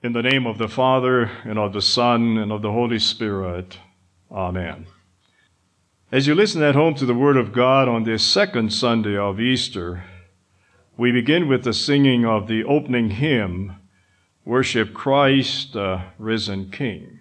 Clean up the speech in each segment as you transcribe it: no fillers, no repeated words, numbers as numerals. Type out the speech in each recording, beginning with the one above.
In the name of the Father, and of the Son, and of the Holy Spirit. Amen. As you listen at home to the Word of God on this second Sunday of Easter, we begin with the singing of the opening hymn, Worship Christ, the Risen King.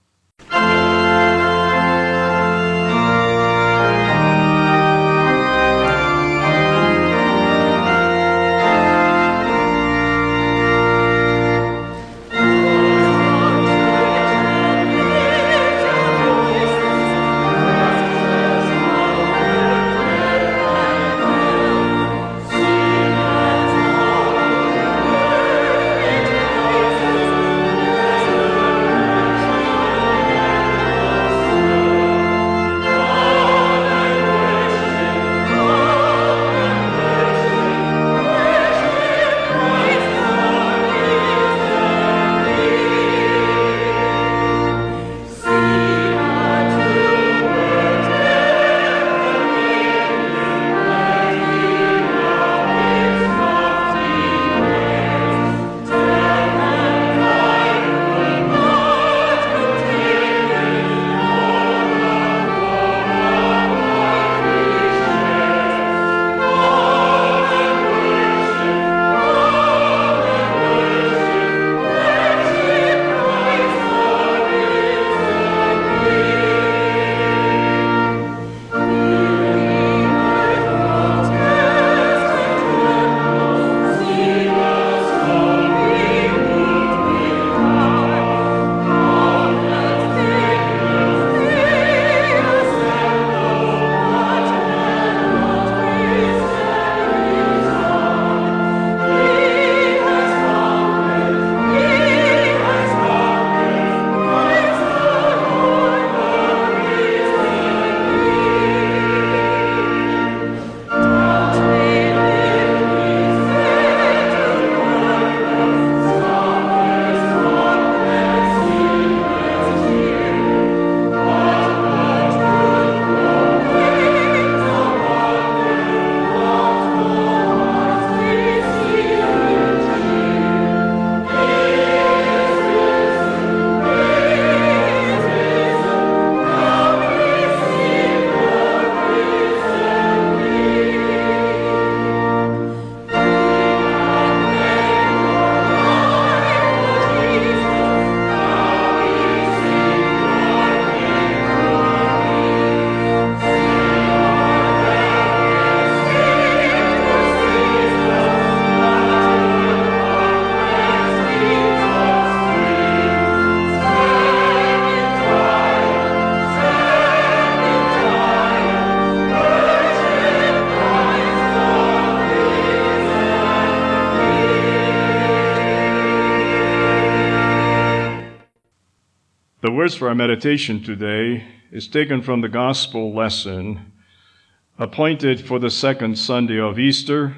The words for our meditation today is taken from the Gospel lesson appointed for the second Sunday of Easter,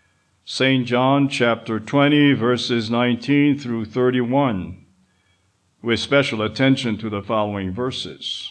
St. John chapter 20, verses 19 through 31, with special attention to the following verses.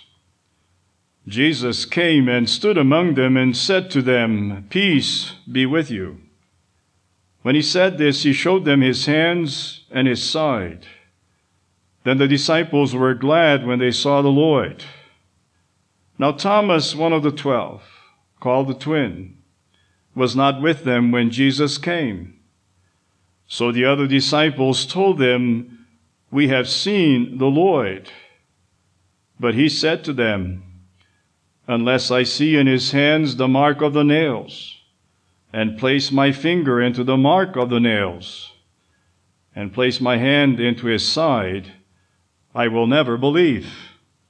Jesus came and stood among them and said to them, "Peace be with you." When he said this, he showed them his hands and his side. Then the disciples were glad when they saw the Lord. Now Thomas, one of the 12, called the twin, was not with them when Jesus came. So the other disciples told them, "We have seen the Lord." But he said to them, "Unless I see in his hands the mark of the nails, and place my finger into the mark of the nails, and place my hand into his side, I will never believe."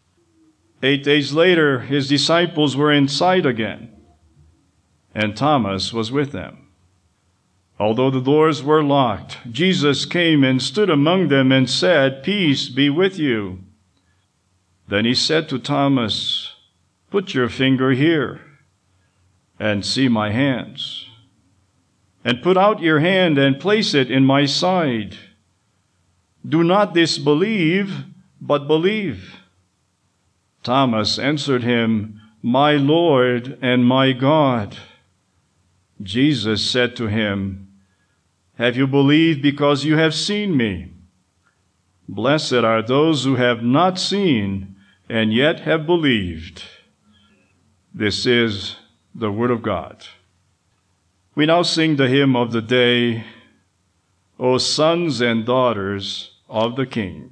8 days later, his disciples were inside again, and Thomas was with them. Although the doors were locked, Jesus came and stood among them and said, "Peace be with you." Then he said to Thomas, "Put your finger here and see my hands, and put out your hand and place it in my side. Do not disbelieve, but believe." Thomas answered him, "My Lord and my God." Jesus said to him, "Have you believed because you have seen me? Blessed are those who have not seen and yet have believed. This is the word of God. We now sing the hymn of the day, O sons and daughters of the King.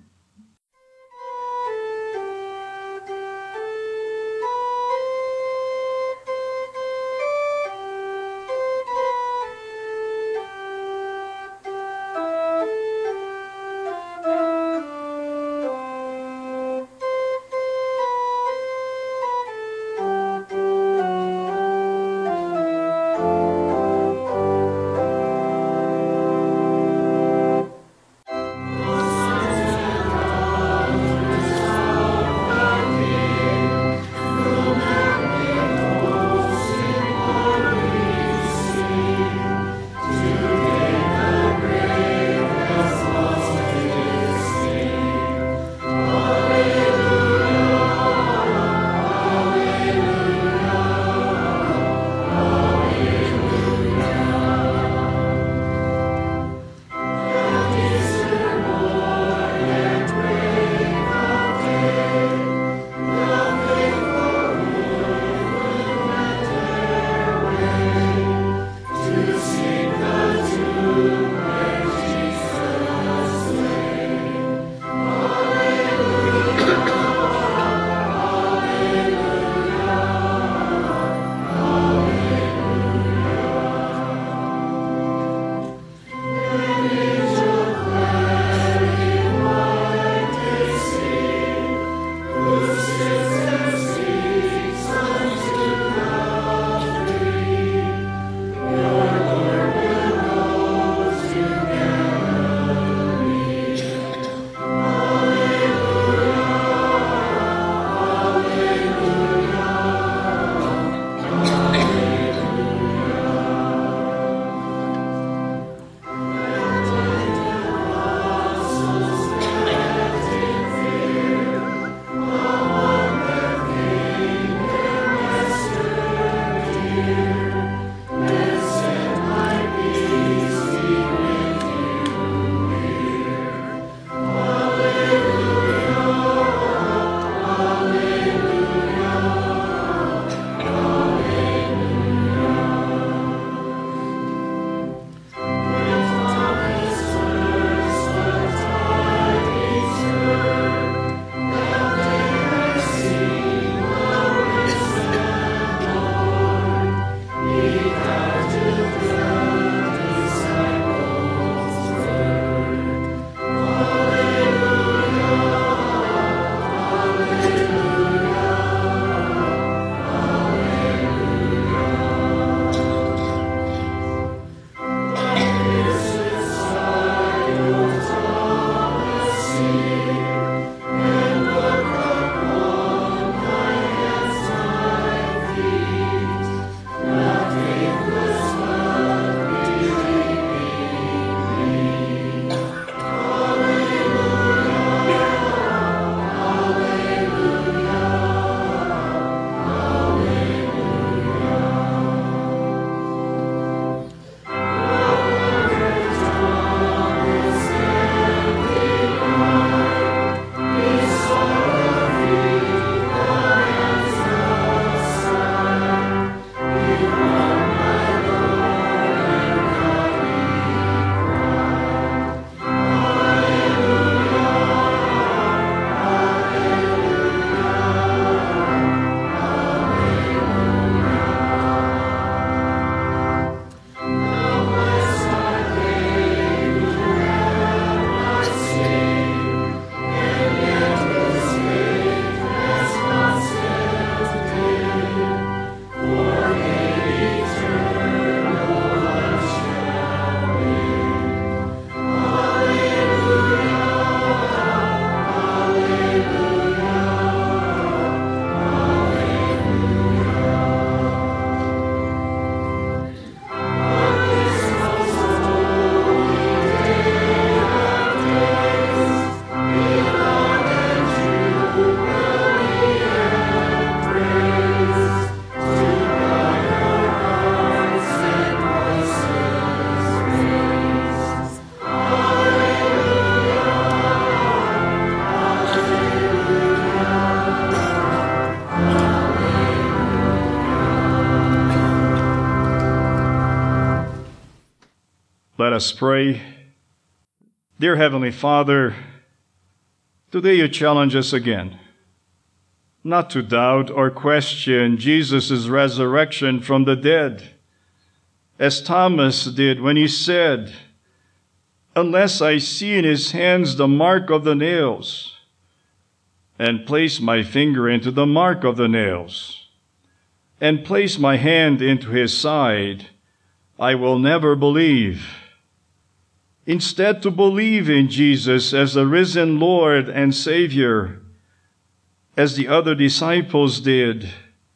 us pray. Dear Heavenly Father, today you challenge us again not to doubt or question Jesus' resurrection from the dead, as Thomas did when he said, "Unless I see in his hands the mark of the nails, and place my finger into the mark of the nails, and place my hand into his side, I will never believe." Instead, to believe in Jesus as the risen Lord and Savior, as the other disciples did,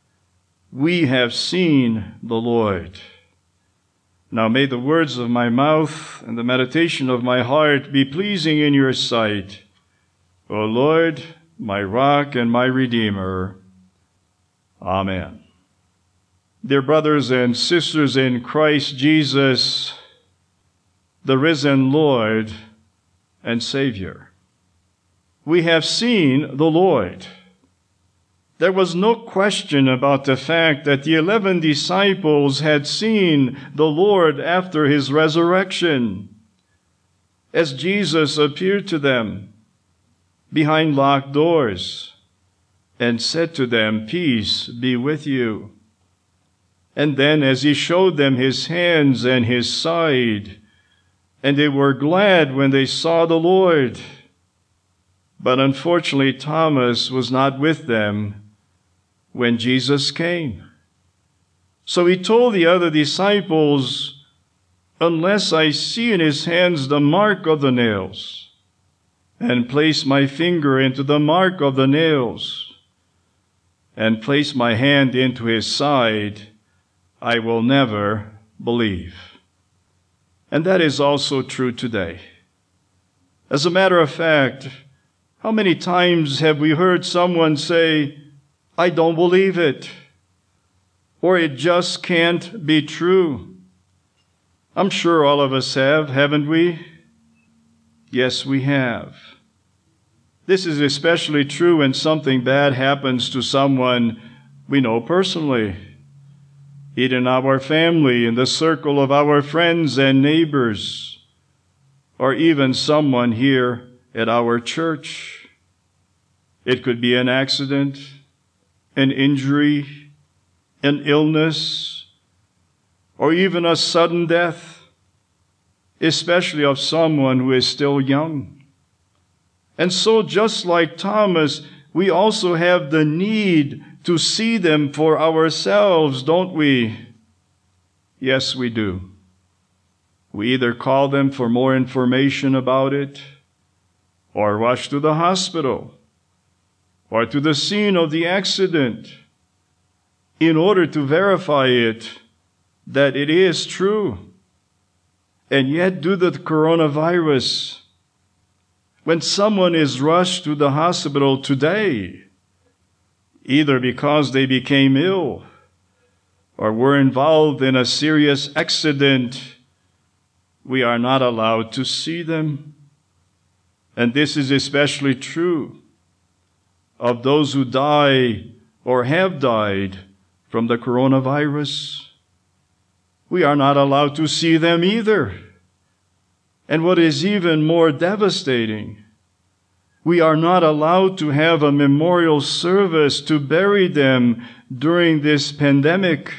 we have seen the Lord. Now may the words of my mouth and the meditation of my heart be pleasing in your sight, O Lord, my rock and my Redeemer. Amen. Dear brothers and sisters in Christ Jesus, the risen Lord and Savior, we have seen the Lord. There was no question about the fact that the 11 disciples had seen the Lord after his resurrection, as Jesus appeared to them behind locked doors and said to them, "Peace be with you." And then as he showed them his hands and his side, and they were glad when they saw the Lord. But unfortunately, Thomas was not with them when Jesus came. So he told the other disciples, "Unless I see in his hands the mark of the nails, and place my finger into the mark of the nails, and place my hand into his side, I will never believe." And that is also true today. As a matter of fact, how many times have we heard someone say, "I don't believe it," or "It just can't be true"? I'm sure all of us have, haven't we? Yes, we have. This is especially true when something bad happens to someone we know personally, either in our family, in the circle of our friends and neighbors, or even someone here at our church. It could be an accident, an injury, an illness, or even a sudden death, especially of someone who is still young. And so, just like Thomas, we also have the need to see them for ourselves, don't we? Yes, we do. We either call them for more information about it, or rush to the hospital, or to the scene of the accident, in order to verify it, that it is true. And yet, due to the coronavirus, when someone is rushed to the hospital today, either because they became ill or were involved in a serious accident, we are not allowed to see them. And this is especially true of those who die or have died from the coronavirus. We are not allowed to see them either. And what is even more devastating, we are not allowed to have a memorial service to bury them during this pandemic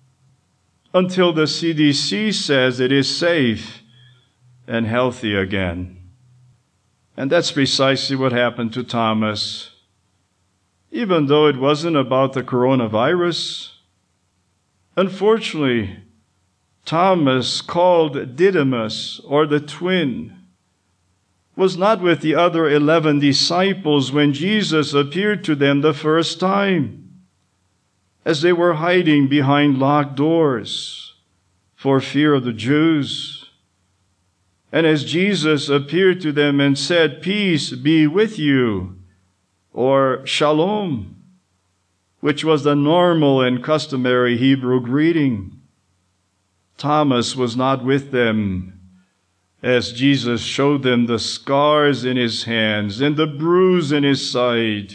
until the CDC says it is safe and healthy again. And that's precisely what happened to Thomas. Even though it wasn't about the coronavirus, unfortunately, Thomas, called Didymus, or the twin, was not with the other 11 disciples when Jesus appeared to them the first time, as they were hiding behind locked doors for fear of the Jews. And as Jesus appeared to them and said, "Peace be with you," or shalom, which was the normal and customary Hebrew greeting, Thomas was not with them, as Jesus showed them the scars in his hands and the bruise in his side.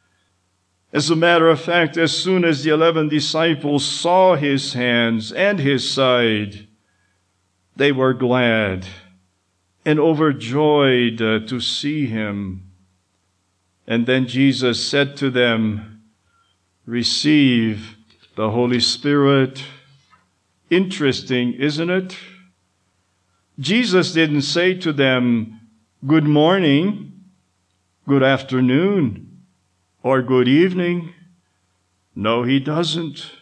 As a matter of fact, as soon as the 11 disciples saw his hands and his side, They were glad and overjoyed to see him. And then Jesus said to them, "Receive the Holy Spirit." Interesting, isn't it? Jesus didn't say to them, "Good morning, good afternoon, or good evening." No, he doesn't.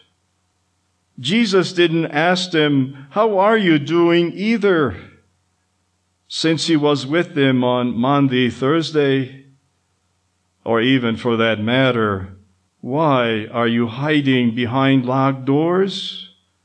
Jesus didn't ask them, "How are you doing?" either, since he was with them on Monday, Thursday, or even for that matter, "Why are you hiding behind locked doors?"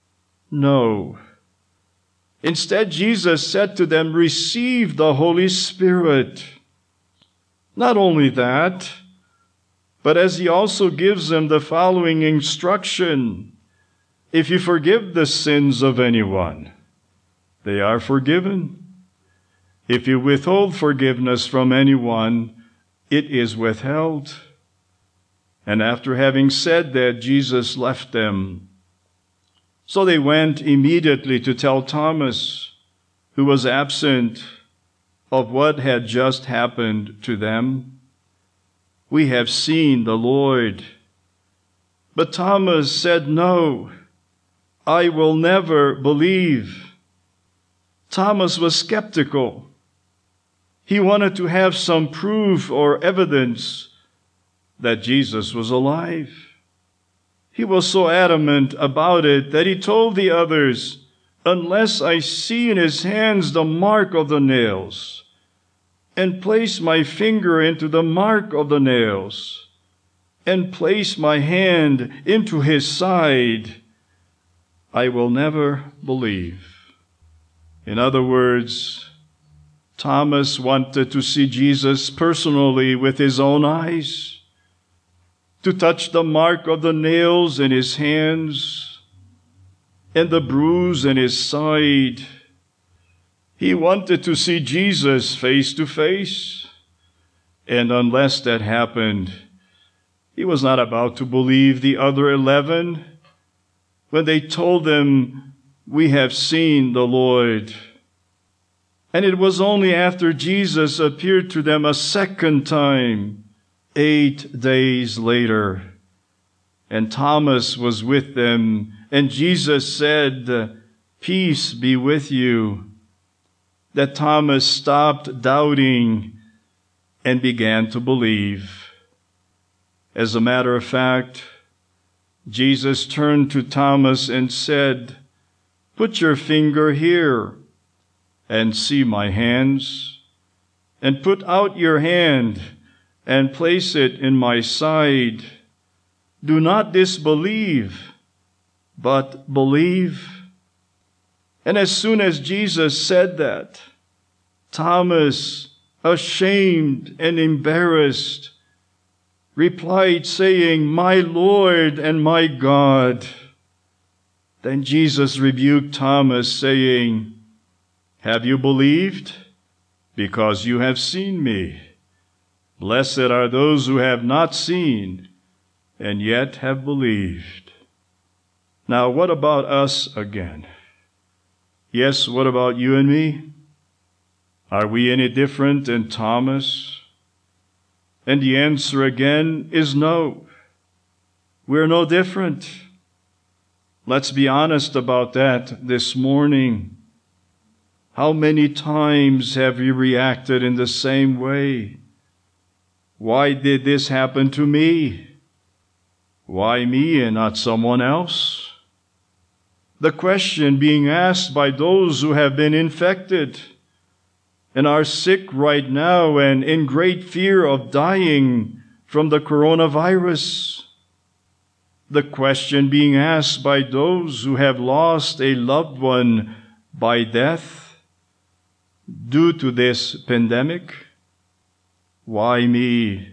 No. Instead, Jesus said to them, "Receive the Holy Spirit." Not only that, but as he also gives them the following instruction: if you forgive the sins of anyone, they are forgiven. If you withhold forgiveness from anyone, it is withheld. And after having said that, Jesus left them. So they went immediately to tell Thomas, who was absent, of what had just happened to them. "We have seen the Lord." But Thomas said, "No, I will never believe." Thomas was skeptical. He wanted to have some proof or evidence that Jesus was alive. He was so adamant about it that he told the others, "Unless I see in his hands the mark of the nails, and place my finger into the mark of the nails, and place my hand into his side, I will never believe." In other words, Thomas wanted to see Jesus personally with his own eyes, to touch the mark of the nails in his hands and the bruise in his side. He wanted to see Jesus face to face. And unless that happened, he was not about to believe the other 11 when they told him, "We have seen the Lord." And it was only after Jesus appeared to them a second time, 8 days later, and Thomas was with them, and Jesus said, "Peace be with you," that Thomas stopped doubting and began to believe. As a matter of fact, Jesus turned to Thomas and said, "Put your finger here and see my hands, and put out your hand and place it in my side. Do not disbelieve, but believe." And as soon as Jesus said that, Thomas, ashamed and embarrassed, replied, saying, "My Lord and my God." Then Jesus rebuked Thomas, saying, "Have you believed? Because you have seen me. Blessed are those who have not seen and yet have believed." Now, what about us again? Yes, what about you and me? Are we any different than Thomas? And the answer again is no. We're no different. Let's be honest about that this morning. How many times have we reacted in the same way? Why did this happen to me? Why me and not someone else? The question being asked by those who have been infected and are sick right now and in great fear of dying from the coronavirus. The question being asked by those who have lost a loved one by death due to this pandemic. Why me?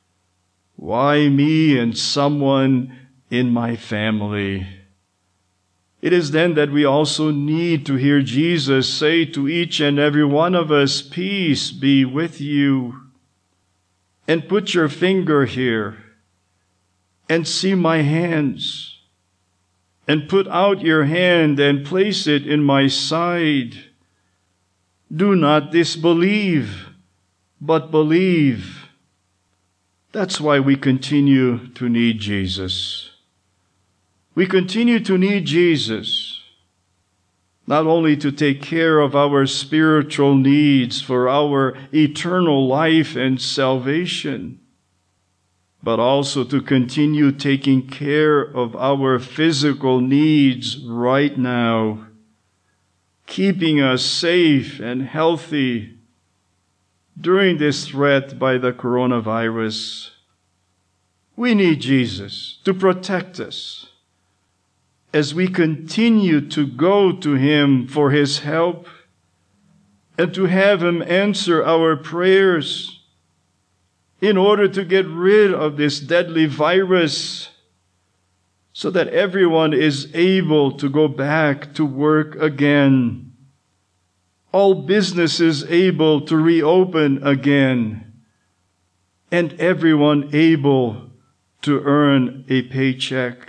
Why me and someone in my family? It is then that we also need to hear Jesus say to each and every one of us, "Peace be with you." And put your finger here and see my hands. and put out your hand and place it in my side. Do not disbelieve, but believe." That's why we continue to need Jesus. We continue to need Jesus, not only to take care of our spiritual needs for our eternal life and salvation, but also to continue taking care of our physical needs right now, keeping us safe and healthy during this threat by the coronavirus. We need Jesus to protect us as we continue to go to Him for His help and to have Him answer our prayers in order to get rid of this deadly virus so that everyone is able to go back to work again. All businesses able to reopen again, and everyone able to earn a paycheck,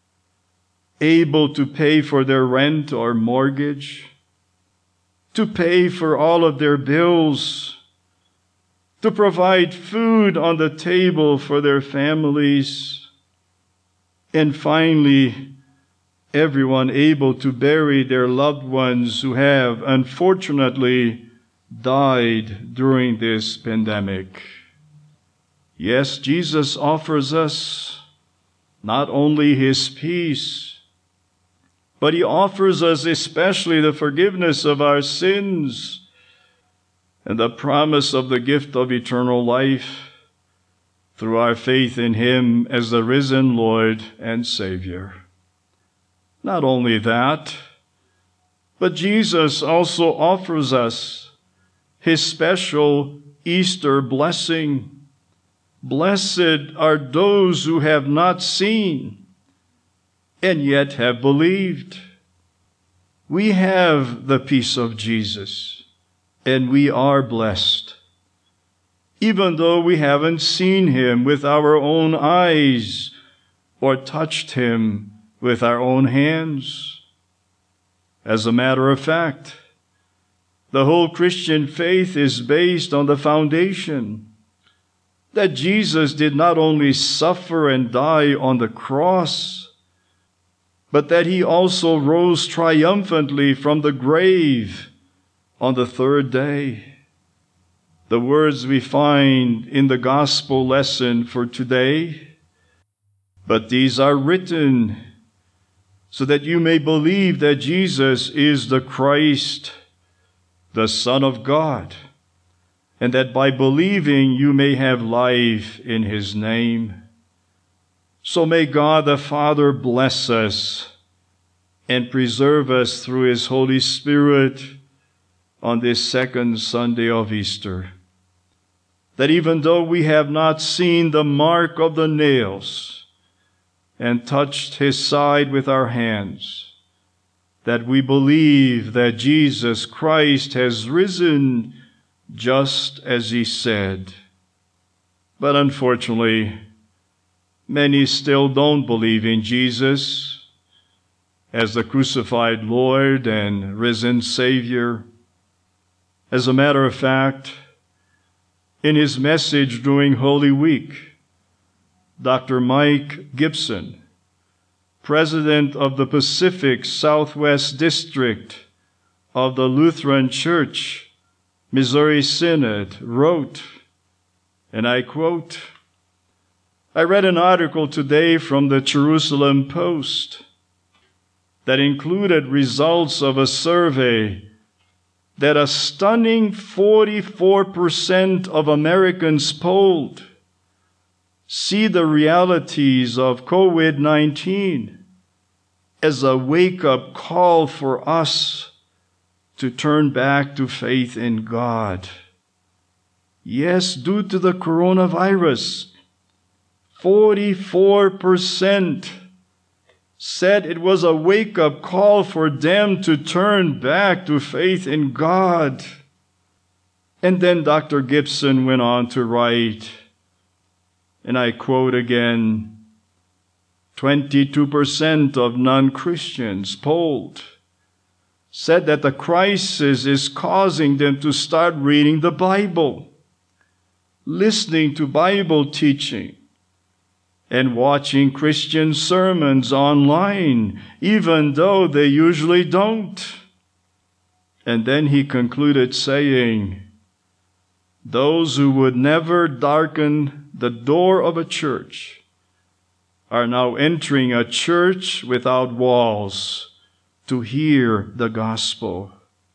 able to pay for their rent or mortgage, to pay for all of their bills, to provide food on the table for their families, and finally, everyone able to bury their loved ones who have, unfortunately, died during this pandemic. Yes, Jesus offers us not only His peace, but He offers us especially the forgiveness of our sins and the promise of the gift of eternal life through our faith in Him as the risen Lord and Savior. Not only that, but Jesus also offers us His special Easter blessing. Blessed are those who have not seen and yet have believed. We have the peace of Jesus, and we are blessed, even though we haven't seen Him with our own eyes or touched Him with our own hands. As a matter of fact, the whole Christian faith is based on the foundation that Jesus did not only suffer and die on the cross, but that He also rose triumphantly from the grave on the third day. The words we find in the gospel lesson for today: "But these are written so that you may believe that Jesus is the Christ, the Son of God, and that by believing you may have life in His name." So may God the Father bless us and preserve us through His Holy Spirit on this second Sunday of Easter, that even though we have not seen the mark of the nails and touched His side with our hands, that we believe that Jesus Christ has risen just as He said. But unfortunately, many still don't believe in Jesus as the crucified Lord and risen Savior. As a matter of fact, in his message during Holy Week, Dr. Mike Gibson, president of the Pacific Southwest District of the Lutheran Church, Missouri Synod, wrote, and I quote, "I read an article today from the Jerusalem Post that included results of a survey that a stunning 44% of Americans polled see the realities of COVID-19 as a wake-up call for us to turn back to faith in God. Yes, due to the coronavirus, 44% said it was a wake-up call for them to turn back to faith in God." And then Dr. Gibson went on to write, and I quote again, 22% of non-Christians polled said that the crisis is causing them to start reading the Bible, listening to Bible teaching, and watching Christian sermons online, even though they usually don't. And then he concluded saying, those who would never darken the door of a church are now entering a church without walls to hear the gospel.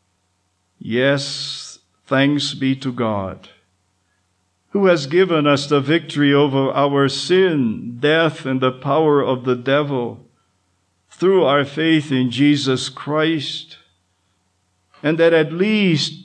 Yes, thanks be to God, who has given us the victory over our sin, death, and the power of the devil through our faith in Jesus Christ, and that at least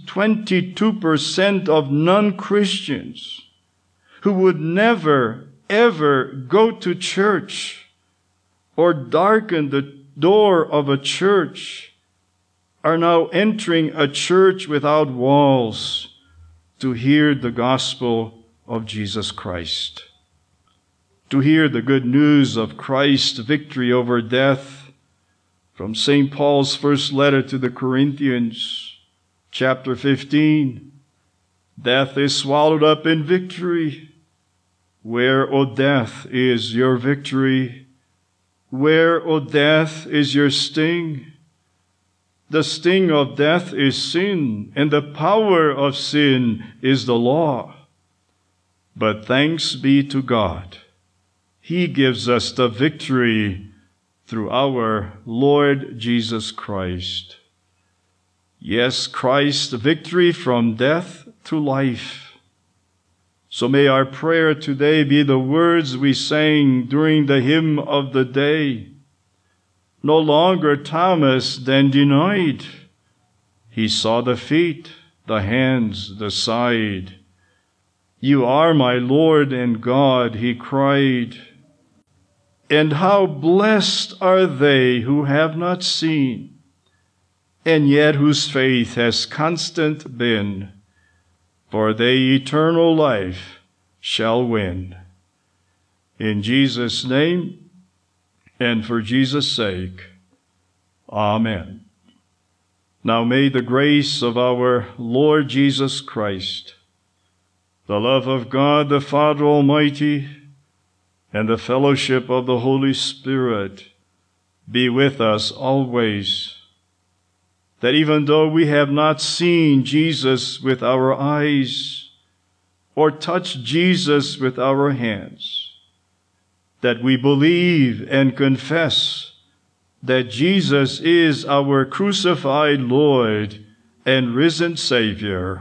22% of non-Christians who would never, ever go to church or darken the door of a church are now entering a church without walls to hear the gospel of Jesus Christ, to hear the good news of Christ's victory over death from St. Paul's first letter to the Corinthians, chapter 15. Death is swallowed up in victory. Where, O death, is your victory? Where, O death, is your sting? The sting of death is sin, and the power of sin is the law. But thanks be to God, He gives us the victory through our Lord Jesus Christ. Yes, Christ's victory from death to life. So may our prayer today be the words we sang during the hymn of the day. No longer Thomas then denied. He saw the feet, the hands, the side. You are my Lord and God, he cried. And how blessed are they who have not seen, and yet whose faith has constant been, for they eternal life shall win. In Jesus' name, and for Jesus' sake, Amen. Now may the grace of our Lord Jesus Christ, the love of God the Father Almighty, and the fellowship of the Holy Spirit be with us always, that even though we have not seen Jesus with our eyes or touched Jesus with our hands, that we believe and confess that Jesus is our crucified Lord and risen Savior.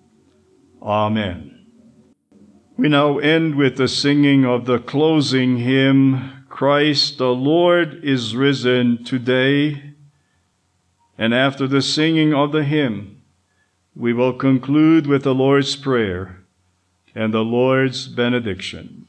Amen. We now end with the singing of the closing hymn, Christ the Lord is risen today. And after the singing of the hymn, we will conclude with the Lord's Prayer and the Lord's benediction.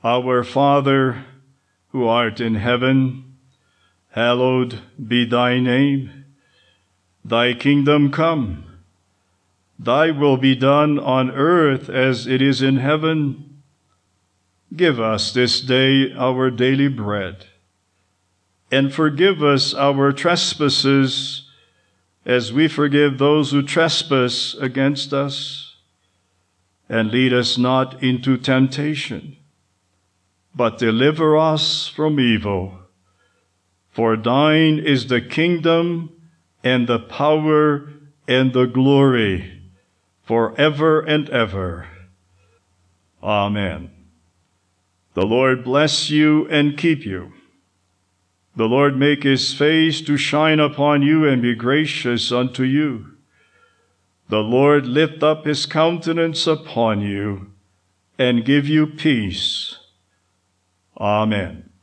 Our Father, who art in heaven, hallowed be thy name. Thy kingdom come. Thy will be done on earth as it is in heaven. Give us this day our daily bread, and forgive us our trespasses as we forgive those who trespass against us. And lead us not into temptation, but deliver us from evil. For thine is the kingdom and the power and the glory forever and ever. Amen. The Lord bless you and keep you. The Lord make his face to shine upon you and be gracious unto you. The Lord lift up his countenance upon you and give you peace. Amen.